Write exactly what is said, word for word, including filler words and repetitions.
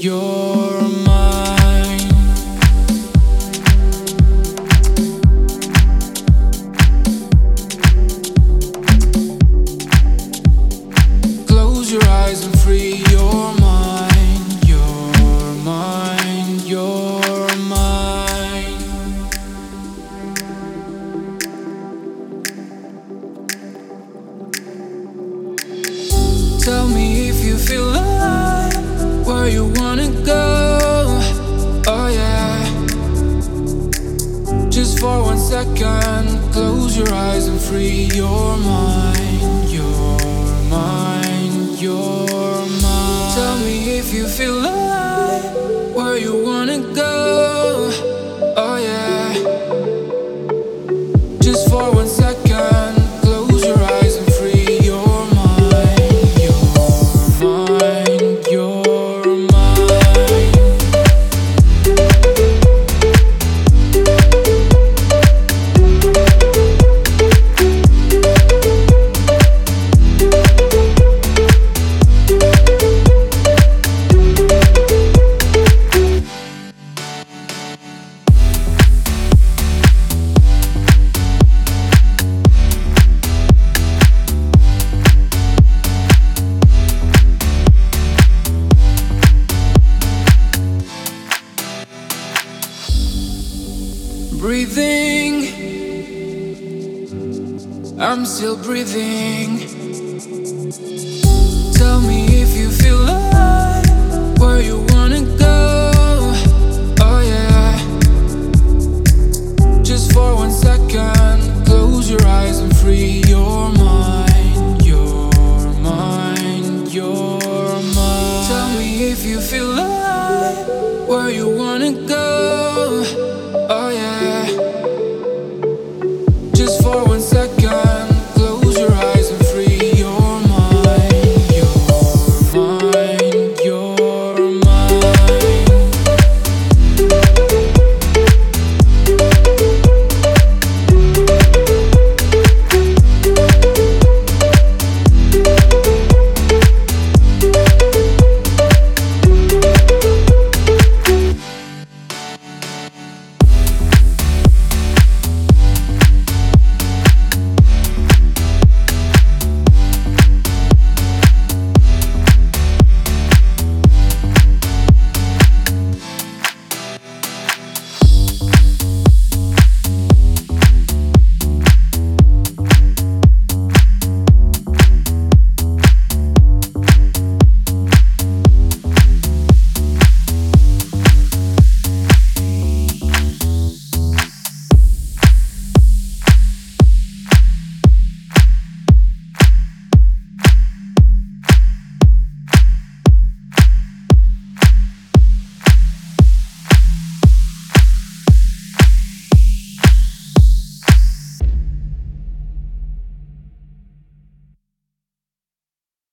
You're mine. Close your eyes and free your mind. You're mine. You're mine. Tell me if you feel alive, where you wanna go. Oh yeah. Just for one second, close your eyes and free your mind. You're mine, you're mine. Tell me if you feel alive, where you wanna go. Oh yeah. Just for one second, close your eyes and free your mind. You're mine, you're mine. Breathing, I'm still breathing. Tell me if you feel alive, where you wanna go. Oh yeah. Just for one second, close your eyes and free your mind. You're mine, you're mine. Tell me if you feel alive, where you wanna go.